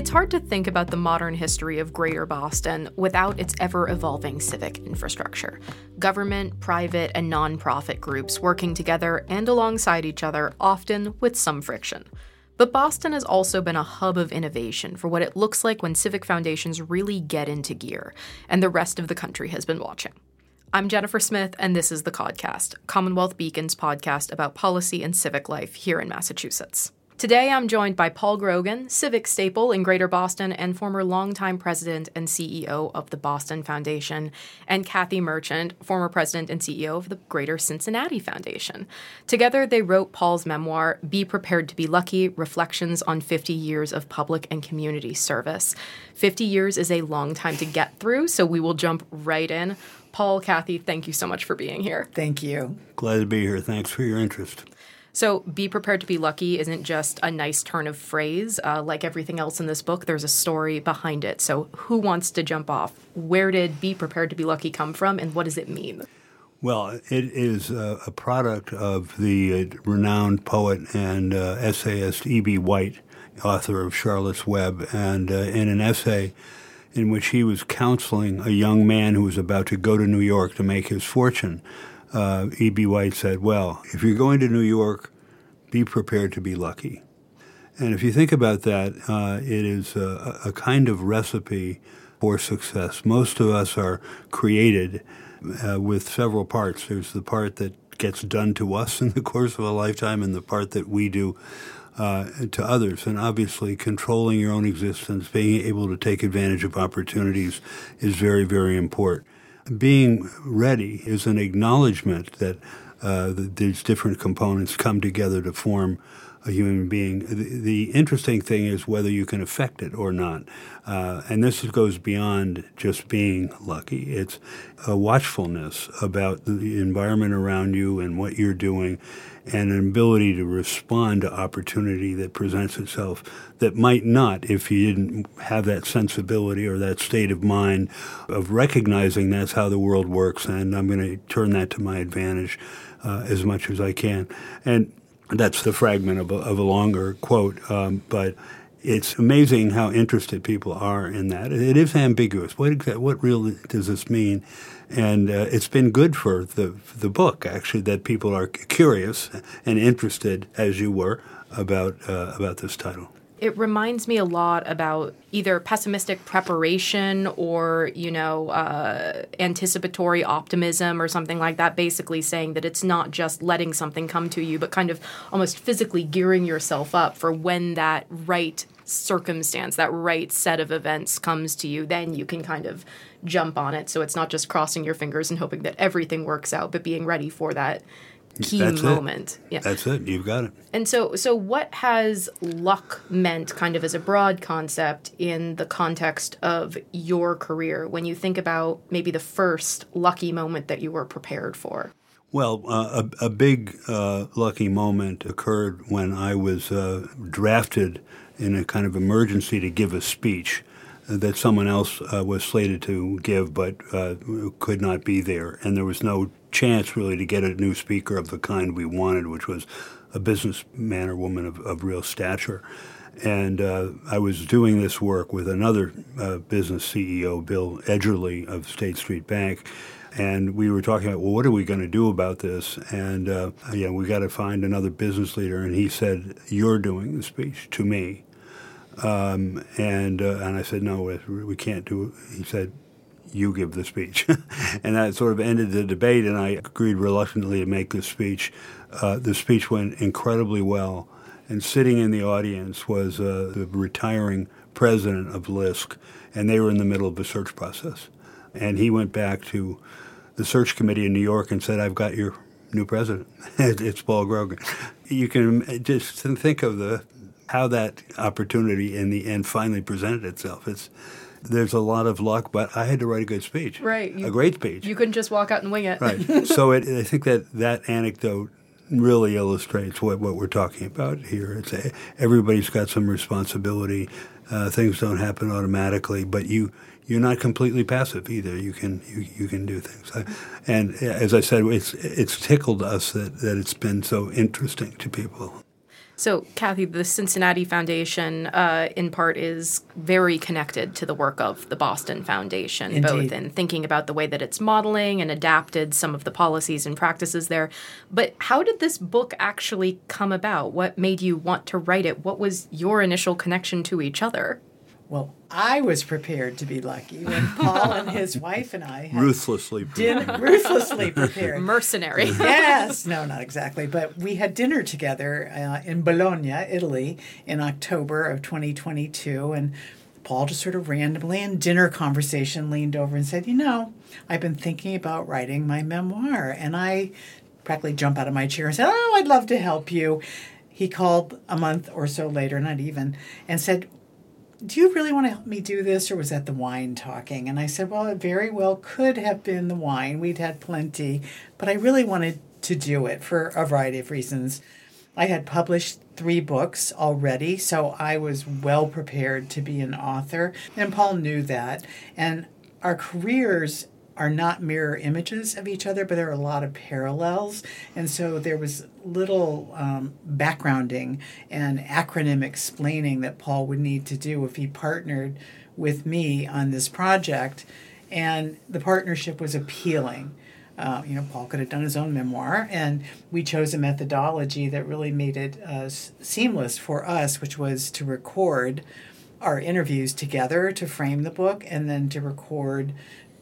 It's hard to think about the modern history of Greater Boston without its ever-evolving civic infrastructure. Government, private, and nonprofit groups working together and alongside each other, often with some friction. But Boston has also been a hub of innovation for what it looks like when civic foundations really get into gear, and the rest of the country has been watching. I'm Jennifer Smith, and this is The Codcast, Commonwealth Beacon's podcast about policy and civic life here in Massachusetts. Today, I'm joined by Paul Grogan, civic staple in Greater Boston and former longtime president and CEO of the Boston Foundation, and Kathy Merchant, former president and CEO of the Greater Cincinnati Foundation. Together, they wrote Paul's memoir, Be Prepared to Be Lucky, Reflections on 50 Years of Public and Community Service. 50 years is a long time to get through, so we will jump right in. Paul, Kathy, thank you so much for being here. Thank you. Glad to be here. Thanks for your interest. So Be Prepared to Be Lucky isn't just a nice turn of phrase. Like everything else in this book, there's a story behind it. So who wants to jump off? Where did Be Prepared to Be Lucky come from, and what does it mean? Well, it is a product of the renowned poet and essayist E.B. White, author of Charlotte's Web, and in an essay in which he was counseling a young man who was about to go to New York to make his fortune. E.B. White said, well, if you're going to New York, be prepared to be lucky. And if you think about that, it is a kind of recipe for success. Most of us are created with several parts. There's the part that gets done to us in the course of a lifetime and the part that we do to others. And obviously, controlling your own existence, being able to take advantage of opportunities is very, very important. Being ready is an acknowledgement that these different components come together to form a human being. The interesting thing is whether you can affect it or not. And this goes beyond just being lucky. It's a watchfulness about the environment around you and what you're doing, and an ability to respond to opportunity that presents itself that might not if you didn't have that sensibility or that state of mind of recognizing that's how the world works, and I'm going to turn that to my advantage as much as I can. And that's the fragment of a longer quote, but it's amazing how interested people are in that. It is ambiguous. What really does this mean? And it's been good for the book, actually, that people are curious and interested, as you were, about this title. It reminds me a lot about either pessimistic preparation or, anticipatory optimism or something like that, basically saying that it's not just letting something come to you, but kind of almost physically gearing yourself up for when that right circumstance, that right set of events comes to you, then you can kind of jump on it. So it's not just crossing your fingers and hoping that everything works out, but being ready for that key moment. Yeah. That's it. You've got it. And so what has luck meant kind of as a broad concept in the context of your career when you think about maybe the first lucky moment that you were prepared for? Well, a big lucky moment occurred when I was drafted in a kind of emergency to give a speech that someone else was slated to give but could not be there. And there was no chance really to get a new speaker of the kind we wanted, which was a businessman or woman of real stature. And I was doing this work with another business CEO, Bill Edgerly of State Street Bank. And we were talking about, well, what are we going to do about this? And, we got to find another business leader. And he said, you're doing the speech to me. And I said, no, we can't do it. He said, you give the speech. And that sort of ended the debate, and I agreed reluctantly to make the speech. The speech went incredibly well. And sitting in the audience was the retiring president of LISC, and they were in the middle of the search process. And he went back to the search committee in New York and said, I've got your new president. It's Paul Grogan. You can just think of how that opportunity in the end finally presented itself. There's a lot of luck, but I had to write a good speech. Right. A great speech. You couldn't just walk out and wing it. Right. So I think that anecdote really illustrates what we're talking about here. Everybody's got some responsibility. Things don't happen automatically, but you're not completely passive either. You can do things. And as I said, it's tickled us that it's been so interesting to people. So, Kathy, the Cincinnati Foundation, in part, is very connected to the work of the Boston Foundation, Indeed. both in thinking about the way that it's modeling and adapted some of the policies and practices there. But how did this book actually come about? What made you want to write it? What was your initial connection to each other? Well, I was prepared to be lucky when Paul and his wife and I had Ruthlessly prepared. ruthlessly prepared. Mercenary. Yes, no, not exactly. But we had dinner together in Bologna, Italy, in October of 2022. And Paul just sort of randomly in dinner conversation leaned over and said, I've been thinking about writing my memoir. And I practically jumped out of my chair and said, I'd love to help you. He called a month or so later, not even, and said, do you really want to help me do this, or was that the wine talking? And I said, well, it very well could have been the wine. We'd had plenty, but I really wanted to do it for a variety of reasons. I had published 3 books already, so I was well prepared to be an author, and Paul knew that. And our careers are not mirror images of each other, but there are a lot of parallels. And so there was little backgrounding and acronym explaining that Paul would need to do if he partnered with me on this project. And the partnership was appealing. Paul could have done his own memoir, and we chose a methodology that really made it seamless for us, which was to record our interviews together to frame the book, and then to record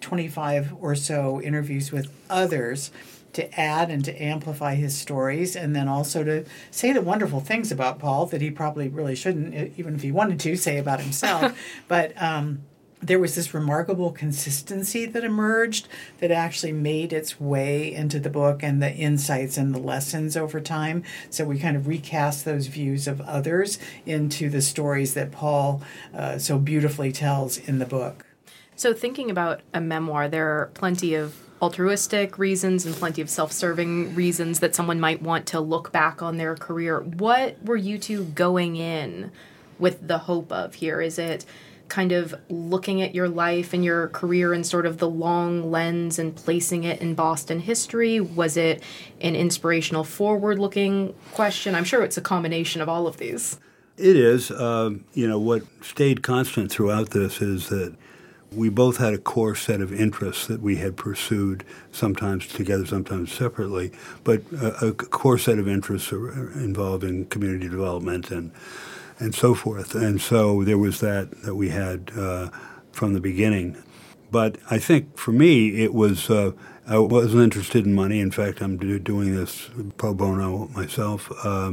25 or so interviews with others to add and to amplify his stories, and then also to say the wonderful things about Paul that he probably really shouldn't, even if he wanted to, say about himself. But there was this remarkable consistency that emerged that actually made its way into the book and the insights and the lessons over time. So we kind of recast those views of others into the stories that Paul so beautifully tells in the book. So thinking about a memoir, there are plenty of altruistic reasons and plenty of self-serving reasons that someone might want to look back on their career. What were you two going in with the hope of here? Is it kind of looking at your life and your career in sort of the long lens and placing it in Boston history? Was it an inspirational forward-looking question? I'm sure it's a combination of all of these. It is. What stayed constant throughout this is that we both had a core set of interests that we had pursued, sometimes together, sometimes separately, but a core set of interests involving community development and so forth. And so there was that we had from the beginning. But I think for me, it was I wasn't interested in money. In fact, I'm doing this pro bono myself.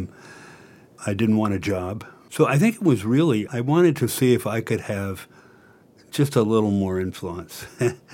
I didn't want a job. So I think it was really, I wanted to see if I could have just a little more influence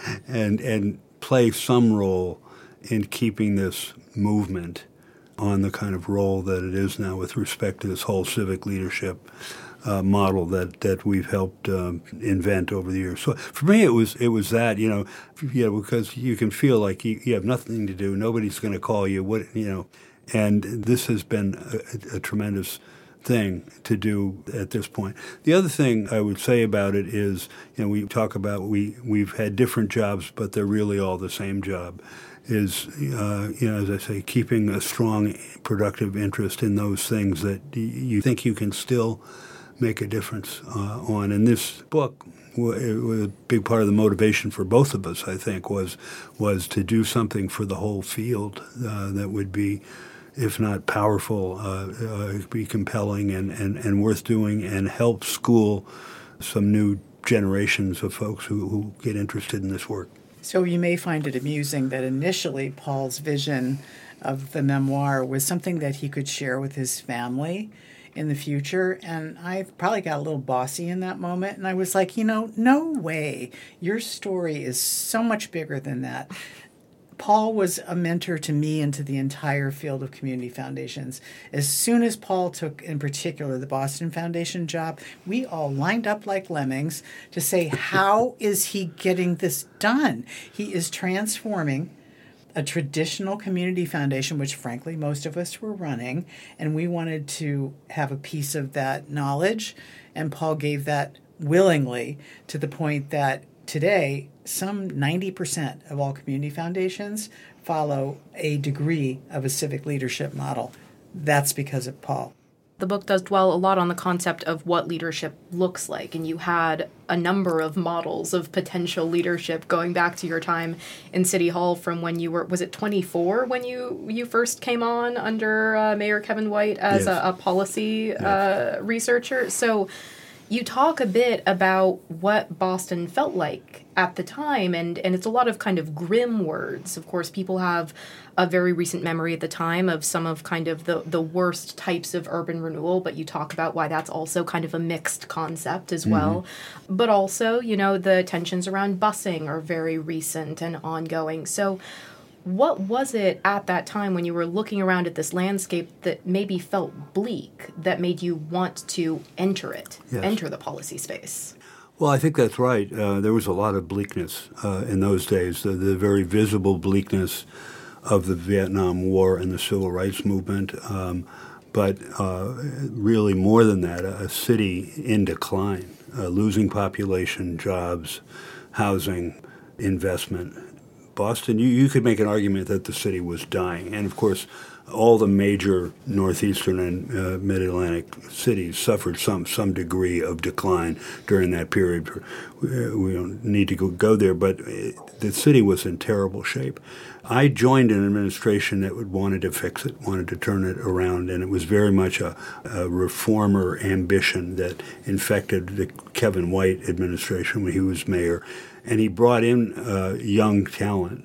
and play some role in keeping this movement on the kind of role that it is now with respect to this whole civic leadership model that we've helped invent over the years. So for me, it was that, because you can feel like you have nothing to do, nobody's going to call you, and this has been a tremendous thing to do at this point. The other thing I would say about it is, we talk about we've had different jobs, but they're really all the same job. Is as I say, keeping a strong, productive interest in those things that you think you can still make a difference on. And this book, a big part of the motivation for both of us, I think, was to do something for the whole field that would be, if not powerful, be compelling and worth doing, and help school some new generations of folks who get interested in this work. So you may find it amusing that initially Paul's vision of the memoir was something that he could share with his family in the future. And I probably got a little bossy in that moment. And I was like, no way. Your story is so much bigger than that. Paul was a mentor to me and to the entire field of community foundations. As soon as Paul took, in particular, the Boston Foundation job, we all lined up like lemmings to say, how is he getting this done? He is transforming a traditional community foundation, which frankly most of us were running, and we wanted to have a piece of that knowledge, and Paul gave that willingly, to the point that today, some 90% of all community foundations follow a degree of a civic leadership model. That's because of Paul. The book does dwell a lot on the concept of what leadership looks like, and you had a number of models of potential leadership going back to your time in City Hall from when you were, was it 24 when you first came on under Mayor Kevin White as Yes. a policy researcher? So you talk a bit about what Boston felt like at the time, and it's a lot of kind of grim words. Of course, people have a very recent memory at the time of some of kind of the worst types of urban renewal, but you talk about why that's also kind of a mixed concept as well. But also, you know, the tensions around busing are very recent and ongoing. So what was it at that time when you were looking around at this landscape that maybe felt bleak, that made you want to enter it, Yes. enter the policy space? Well, I think that's right. There was a lot of bleakness in those days, the very visible bleakness of the Vietnam War and the Civil Rights Movement. But really more than that, a city in decline, losing population, jobs, housing, investment. Boston, you could make an argument that the city was dying. And, of course, all the major northeastern and mid-Atlantic cities suffered some degree of decline during that period. We don't need to go there, but the city was in terrible shape. I joined an administration that wanted to fix it, wanted to turn it around, and it was very much a reformer ambition that infected the Kevin White administration when he was mayor. And he brought in young talent.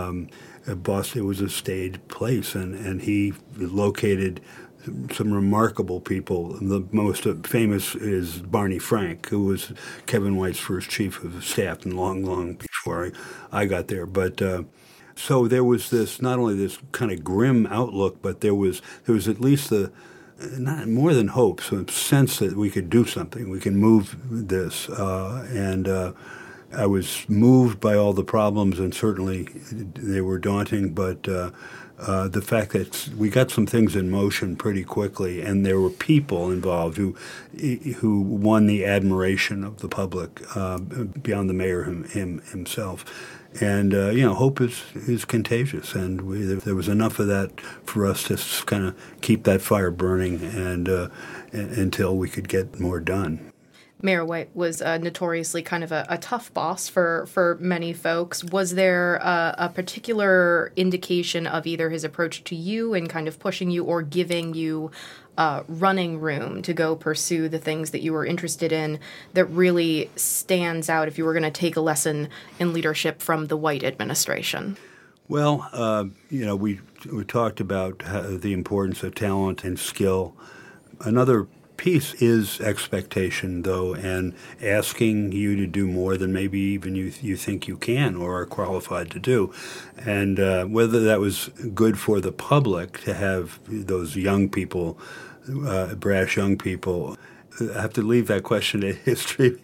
Boston was a staid place, and he located some remarkable people. The most famous is Barney Frank, who was Kevin White's first chief of staff, and long before I got there. But so there was this, not only this kind of grim outlook, but there was at least not more than hope, some sense that we could do something, we can move this, and I was moved by all the problems, and certainly they were daunting, but the fact that we got some things in motion pretty quickly, and there were people involved who won the admiration of the public beyond the mayor himself. And, hope is contagious, and there was enough of that for us to kind of keep that fire burning and until we could get more done. Mayor White was notoriously kind of a tough boss for many folks. Was there a particular indication of either his approach to you and kind of pushing you or giving you running room to go pursue the things that you were interested in that really stands out if you were going to take a lesson in leadership from the White administration? Well, we talked about the importance of talent and skill. Another piece is expectation, though, and asking you to do more than maybe even you think you can or are qualified to do. And whether that was good for the public to have those young people, brash young people, I have to leave that question to history.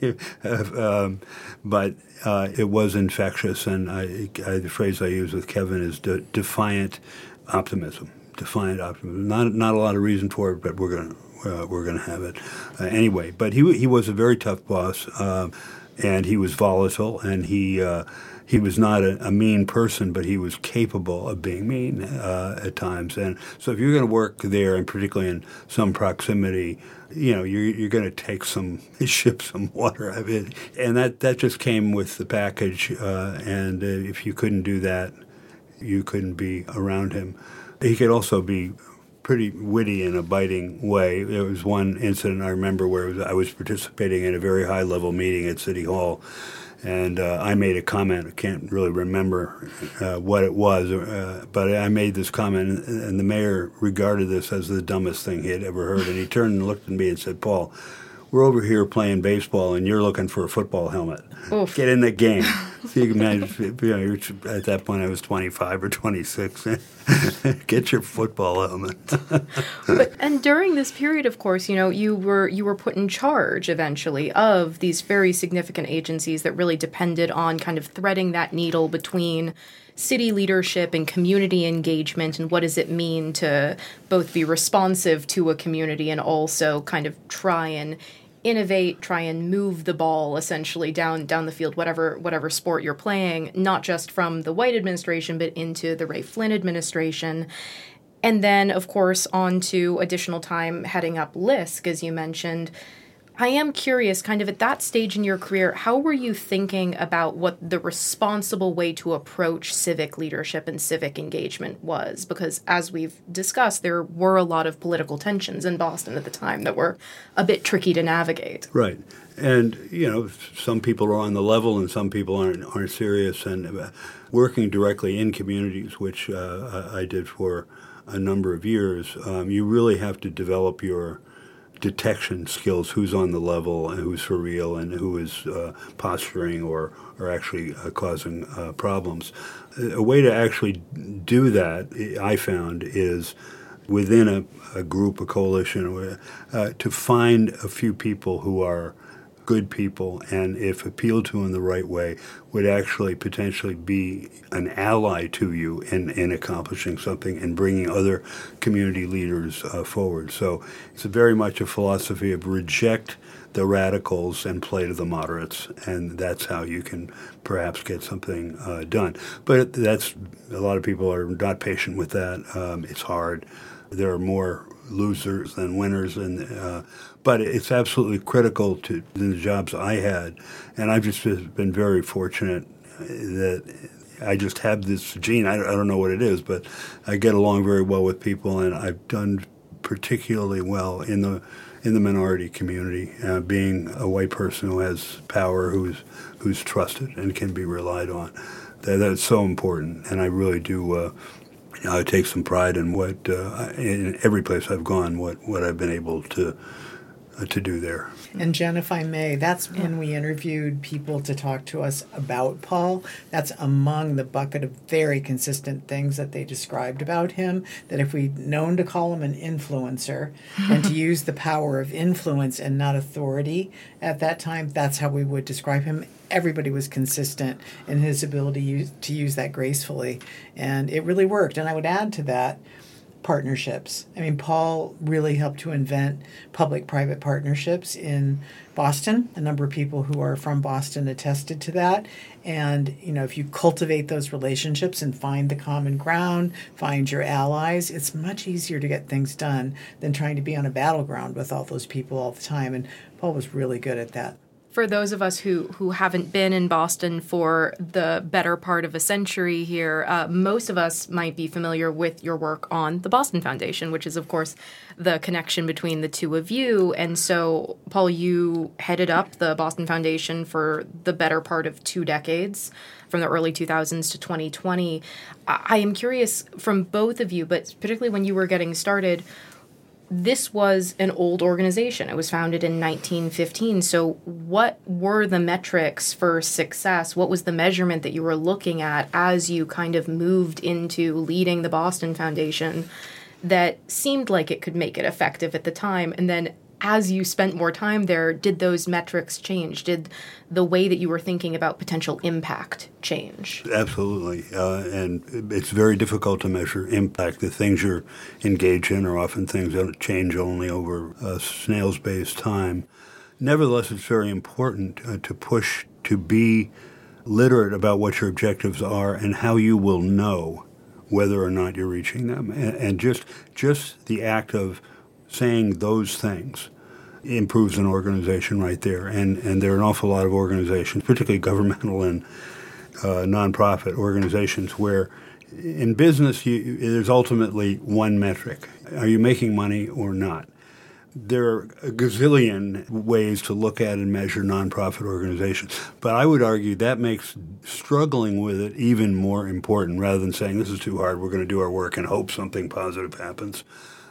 But it was infectious, and the phrase I use with Kevin is defiant optimism. Defiant optimism. Not a lot of reason for it, but we're going to have it anyway. But he was a very tough boss, and he was volatile, and he was not a mean person, but he was capable of being mean at times. And so if you're going to work there, and particularly in some proximity, you're going to take ship some water. I mean, and that just came with the package. And if you couldn't do that, you couldn't be around him. He could also be pretty witty in a biting way. There was one incident I remember where I was participating in a very high-level meeting at City Hall, and I made a comment. I can't really remember what it was, but I made this comment, and the mayor regarded this as the dumbest thing he had ever heard, and he turned and looked at me and said, "Paul, we're over here playing baseball, and you're looking for a football helmet. Oof. Get in the game." So you can imagine, at that point I was 25 or 26. Get your football helmet. And during this period, of course, you were put in charge eventually of these very significant agencies that really depended on kind of threading that needle between city leadership and community engagement, and what does it mean to both be responsive to a community and also kind of try and innovate, try and move the ball essentially down the field, whatever sport you're playing, not just from the White administration, but into the Ray Flynn administration. And then, of course, on to additional time heading up LISC, as you mentioned. I am curious, kind of at that stage in your career, how were you thinking about what the responsible way to approach civic leadership and civic engagement was? Because as we've discussed, there were a lot of political tensions in Boston at the time that were a bit tricky to navigate. Right. And, some people are on the level and some people aren't serious. And working directly in communities, which I did for a number of years, you really have to develop your detection skills, who's on the level and who's for real and who is posturing or actually causing problems. A way to actually do that, I found, is within a group, a coalition, to find a few people who are good people and, if appealed to in the right way, would actually potentially be an ally to you in accomplishing something and bringing other community leaders forward. So it's very much a philosophy of reject the radicals and play to the moderates, and that's how you can perhaps get something done. But that's a lot of people are not patient with that. It's hard. There are more losers than winners, but it's absolutely critical to the jobs I had, and I've just been very fortunate that I just have this gene. I don't know what it is, but I get along very well with people, and I've done particularly well in the minority community, being a white person who has power, who's trusted and can be relied on. That's so important, and I really do. I take some pride in what, in every place I've gone, what I've been able to do there. And Jen, if I may, that's when we interviewed people to talk to us about Paul. That's among the bucket of very consistent things that they described about him, that if we'd known to call him an influencer and to use the power of influence and not authority at that time, that's how we would describe him. Everybody was consistent in his ability to use that gracefully, and it really worked. And I would add to that, partnerships. I mean, Paul really helped to invent public-private partnerships in Boston. A number of people who are from Boston attested to that. And, if you cultivate those relationships and find the common ground, find your allies, it's much easier to get things done than trying to be on a battleground with all those people all the time. And Paul was really good at that. For those of us who haven't been in Boston for the better part of a century here, most of us might be familiar with your work on the Boston Foundation, which is, of course, the connection between the two of you. And so, Paul, you headed up the Boston Foundation for the better part of 2 decades, from the early 2000s to 2020. I am curious from both of you, but particularly when you were getting started, this was an old organization. It was founded in 1915. So what were the metrics for success? What was the measurement that you were looking at as you kind of moved into leading the Boston Foundation that seemed like it could make it effective at the time? And then as you spent more time there, did those metrics change? Did the way that you were thinking about potential impact change? Absolutely. And it's very difficult to measure impact. The things you're engaged in are often things that change only over a snail's-based time. Nevertheless, it's very important to push to be literate about what your objectives are and how you will know whether or not you're reaching them. And just the act of saying those things improves an organization right there. And there are an awful lot of organizations, particularly governmental and nonprofit organizations, where in business there's ultimately one metric. Are you making money or not? There are a gazillion ways to look at and measure nonprofit organizations. But I would argue that makes struggling with it even more important, rather than saying this is too hard, we're going to do our work and hope something positive happens.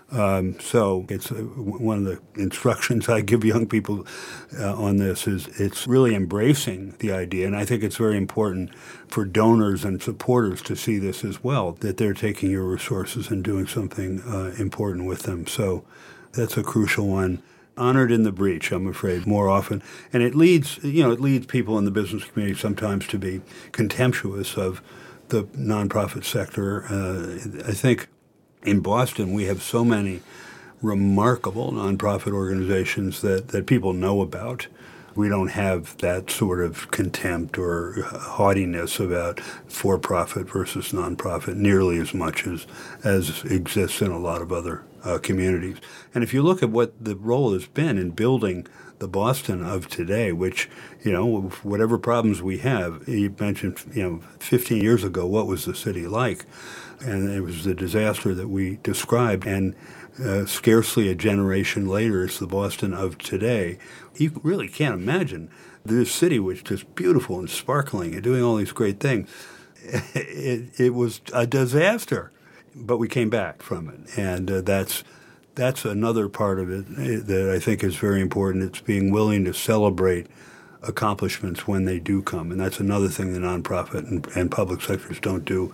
So it's one of the instructions I give young people on this is it's really embracing the idea. And I think it's very important for donors and supporters to see this as well, that they're taking your resources and doing something important with them. So that's a crucial one. Honored in the breach, I'm afraid, more often. And it leads people in the business community sometimes to be contemptuous of the nonprofit sector. I think in Boston, we have so many remarkable nonprofit organizations that people know about. We don't have that sort of contempt or haughtiness about for-profit versus nonprofit nearly as much as exists in a lot of other communities. And if you look at what the role has been in building the Boston of today, which, whatever problems we have, you mentioned, 15 years ago, what was the city like? And it was the disaster that we described. And scarcely a generation later, it's the Boston of today. You really can't imagine this city, which is just beautiful and sparkling and doing all these great things. It was a disaster, but we came back from it. And that's another part of it that I think is very important. It's being willing to celebrate accomplishments when they do come. And that's another thing the nonprofit and public sectors don't do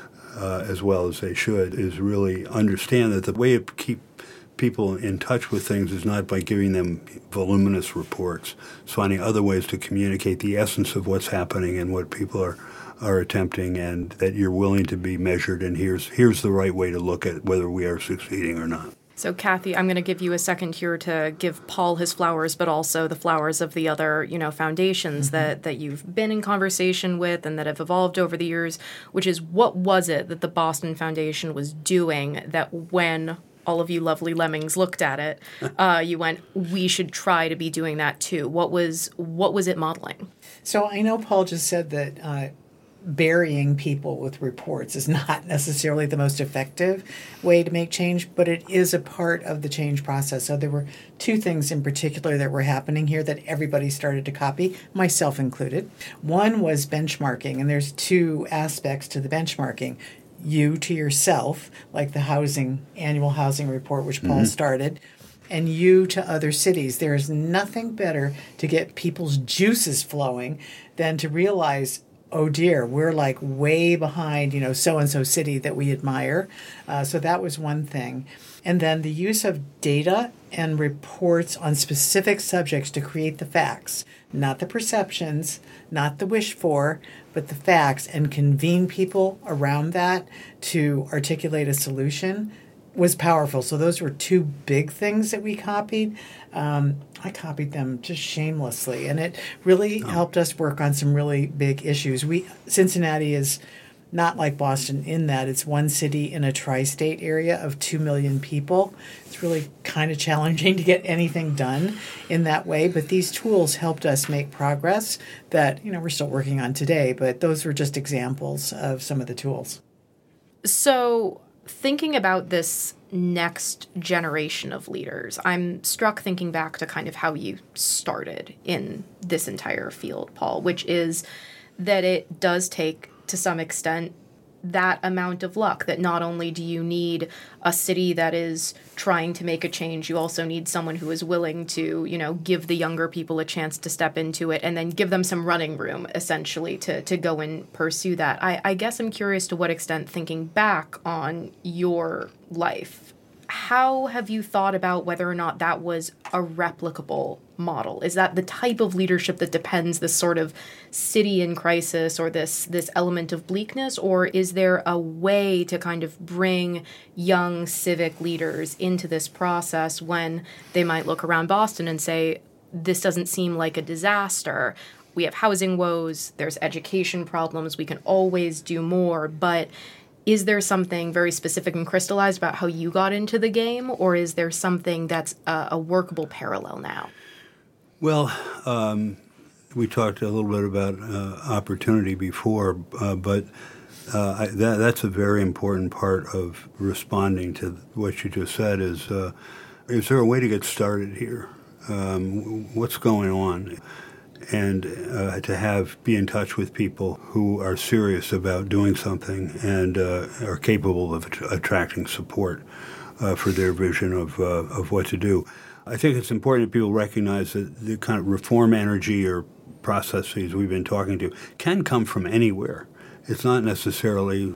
as well as they should, is really understand that the way to keep people in touch with things is not by giving them voluminous reports. It's finding other ways to communicate the essence of what's happening and what people are attempting, and that you're willing to be measured, and here's the right way to look at whether we are succeeding or not. So, Kathy, I'm going to give you a second here to give Paul his flowers, but also the flowers of the other, foundations that you've been in conversation with and that have evolved over the years, which is, what was it that the Boston Foundation was doing that when all of you lovely lemmings looked at it, you went, we should try to be doing that too? What was it modeling? So I know Paul just said that burying people with reports is not necessarily the most effective way to make change, but it is a part of the change process. So there were two things in particular that were happening here that everybody started to copy, myself included. One was benchmarking, and there's two aspects to the benchmarking. You to yourself, like the annual housing report, which Paul started, and you to other cities. There is nothing better to get people's juices flowing than to realize, oh dear, we're like way behind, so-and-so city that we admire. So that was one thing. And then the use of data and reports on specific subjects to create the facts, not the perceptions, not the wish for, but the facts, and convene people around that to articulate a solution was powerful. So those were two big things that we copied. I copied them just shamelessly, and it really helped us work on some really big issues. Cincinnati is not like Boston in that it's one city in a tri-state area of 2 million people. It's really kind of challenging to get anything done in that way, but these tools helped us make progress that, we're still working on today, but those were just examples of some of the tools. So, thinking about this next generation of leaders, I'm struck thinking back to kind of how you started in this entire field, Paul, which is that it does take, to some extent, that amount of luck, that not only do you need a city that is trying to make a change, you also need someone who is willing to, give the younger people a chance to step into it and then give them some running room, essentially, to go and pursue that. I guess I'm curious to what extent, thinking back on your life, how have you thought about whether or not that was a replicable model? Is that the type of leadership that depends this sort of city in crisis or this element of bleakness, or is there a way to kind of bring young civic leaders into this process when they might look around Boston and say, this doesn't seem like a disaster? We have housing woes, there's education problems, we can always do more, but is there something very specific and crystallized about how you got into the game, or is there something that's a workable parallel now? Well, we talked a little bit about opportunity before, but that's a very important part of responding to what you just said is there a way to get started here? What's going on? And to be in touch with people who are serious about doing something and are capable of attracting support for their vision of what to do. I think it's important that people recognize that the kind of reform energy or processes we've been talking to can come from anywhere. It's not necessarily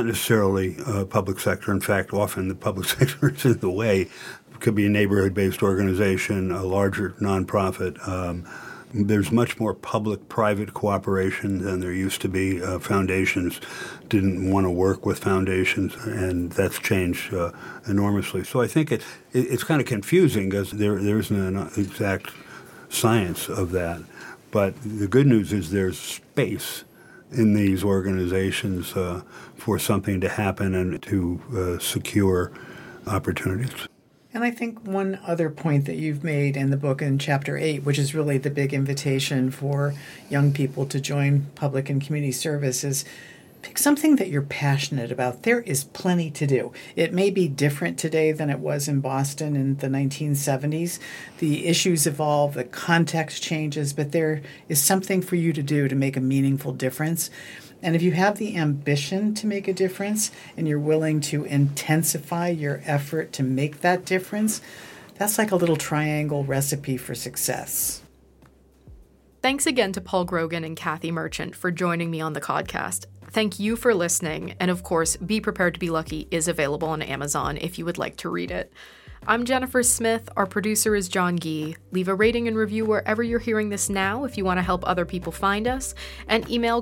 public sector. In fact, often the public sector is in the way. It could be a neighborhood-based organization, a larger nonprofit. There's much more public-private cooperation than there used to be. Foundations didn't want to work with foundations, and that's changed enormously. So I think it's kind of confusing because there isn't an exact science of that. But the good news is there's space in these organizations for something to happen and to secure opportunities. And I think one other point that you've made in the book in Chapter 8, which is really the big invitation for young people to join public and community service, is pick something that you're passionate about. There is plenty to do. It may be different today than it was in Boston in the 1970s. The issues evolve, the context changes, but there is something for you to do to make a meaningful difference. And if you have the ambition to make a difference and you're willing to intensify your effort to make that difference, that's like a little triangle recipe for success. Thanks again to Paul Grogan and Kathy Merchant for joining me on the podcast. Thank you for listening, and of course, Be Prepared to Be Lucky is available on Amazon if you would like to read it. I'm Jennifer Smith. Our producer is John Gee. Leave a rating and review wherever you're hearing this now if you want to help other people find us, and email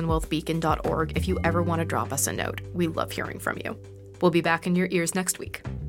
codcast@commonwealthbeacon.org if you ever want to drop us a note. We love hearing from you. We'll be back in your ears next week.